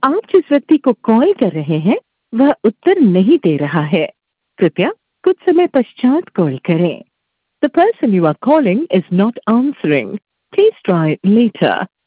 आप जिस व्यक्ति को कॉल कर रहे हैं वह उत्तर नहीं दे रहा है। कृपया कुछ समय पश्चात कॉल करें। The person you are calling is not answering. Please try later.